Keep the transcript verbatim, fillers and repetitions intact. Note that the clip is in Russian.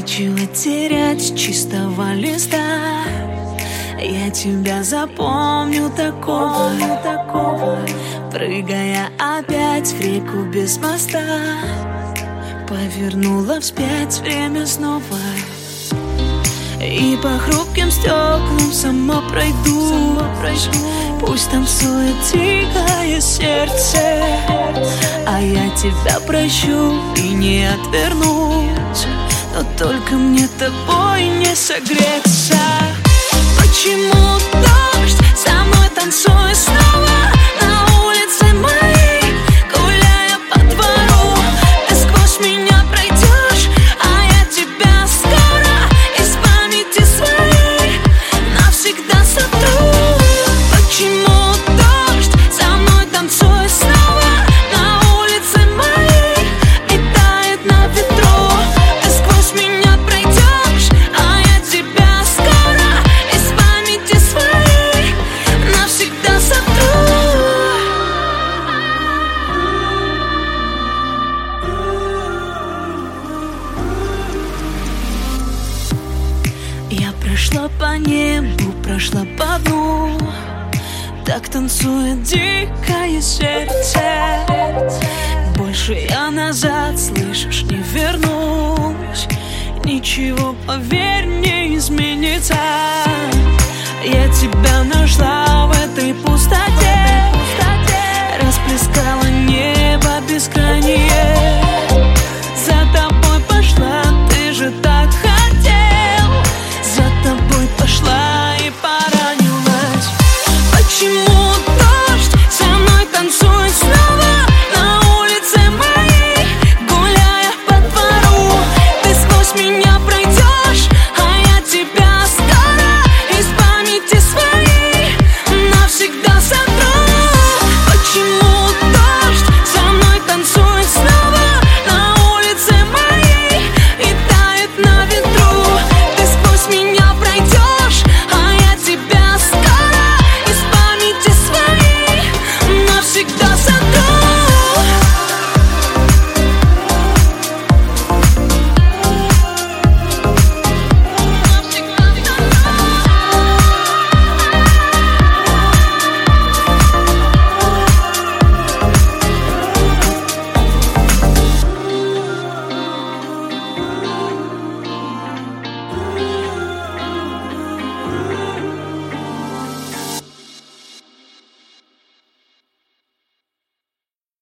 Нечего терять чистого листа. Я тебя запомню такого, такого, прыгая опять в реку без моста. Повернула вспять время снова, и по хрупким стеклам сама пройду, сама пройду. Пусть танцует тихое сердце, а я тебя прощу и не отвернусь. Но только мне тобой не согреться. Почему дождь со мной танцует снова на улице моей, гуляя по двору? Ты сквозь меня пройдешь, а я тебя скоро из памяти своей навсегда сотру. Почему дождь со мной танцует снова на улице моей и тает на ветру? Ты сквозь меня пройдешь, а я тебя скоро из памяти своей навсегда сотру. Я прошла по небу, прошла по дну, так танцует дикое сердце. Больше я назад, слышишь, не вернусь. Ничего, поверь, не изменится. Я тебя нашла в этой пустоте, расплескала небо